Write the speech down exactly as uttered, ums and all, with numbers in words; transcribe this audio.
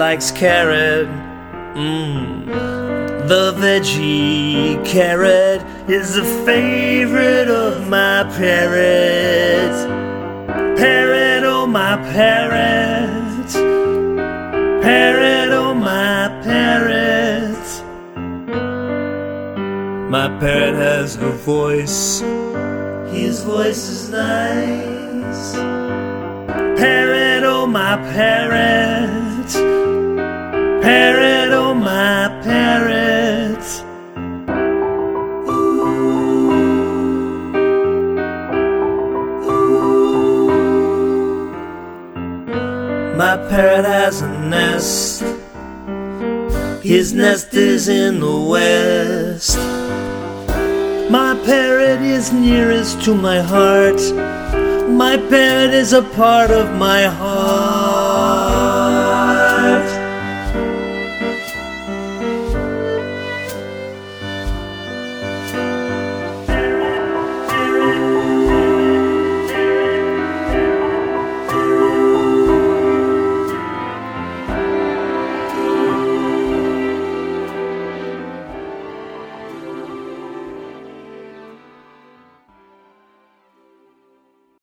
likes carrot. Mmm. The veggie carrot is a favorite of my parrot. Parrot, oh my parrot. Parrot, oh my parrot. My parrot has a voice. His voice is nice. Parrot, oh my parrot. Parrot, oh my parrot. Ooh. Ooh. My parrot has a nest. His nest is in the west. My parrot is nearest to my heart. My parrot is a part of my heart.